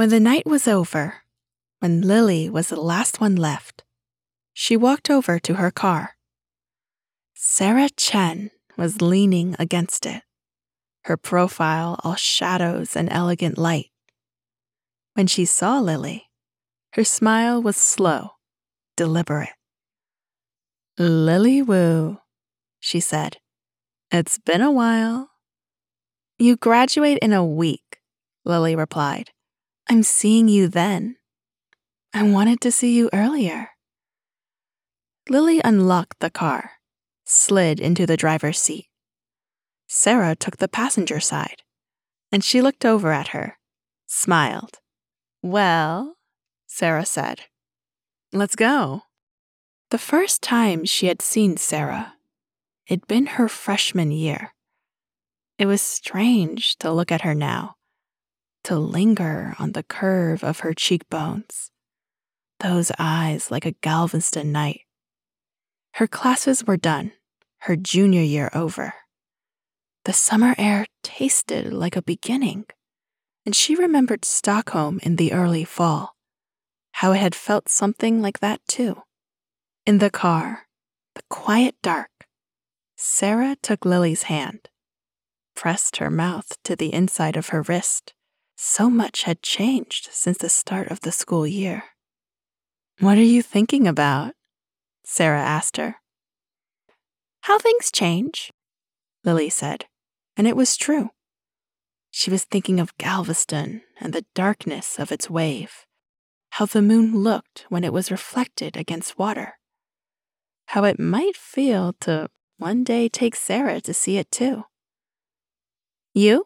When the night was over, when Lily was the last one left, she walked over to her car. Sarah Chen was leaning against it, her profile all shadows and elegant light. When she saw Lily, her smile was slow, deliberate. "Lily Wu," she said. "It's been a while." "You graduate in a week," Lily replied. "I'm seeing you then. I wanted to see you earlier." Lily unlocked the car, slid into the driver's seat. Sarah took the passenger side, and she looked over at her, smiled. "Well," Sarah said, "let's go." The first time she had seen Sarah, it'd been her freshman year. It was strange to look at her now, to linger on the curve of her cheekbones, those eyes like a Galveston night. Her classes were done, her junior year over. The summer air tasted like a beginning, and she remembered Stockholm in the early fall, how it had felt something like that too. In the car, the quiet dark, Sarah took Lily's hand, pressed her mouth to the inside of her wrist. So much had changed since the start of the school year. "What are you thinking about?" Sarah asked her. "How things change," Lily said, and it was true. She was thinking of Galveston and the darkness of its wave, how the moon looked when it was reflected against water, how it might feel to one day take Sarah to see it too. "You?"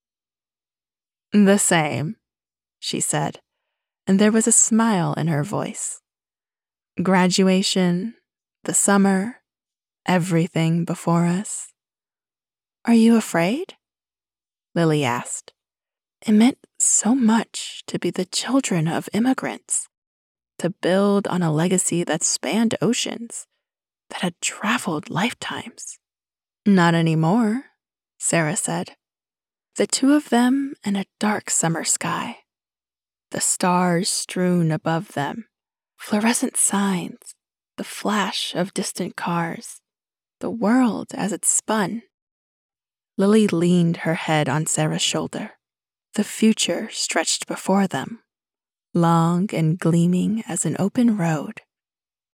"The same," she said, and there was a smile in her voice. "Graduation, the summer, everything before us." "Are you afraid?" Lily asked. It meant so much to be the children of immigrants, to build on a legacy that spanned oceans, that had traveled lifetimes. "Not anymore," Sarah said. The two of them in a dark summer sky, the stars strewn above them, fluorescent signs, the flash of distant cars, the world as it spun. Lily leaned her head on Sarah's shoulder. The future stretched before them, long and gleaming as an open road.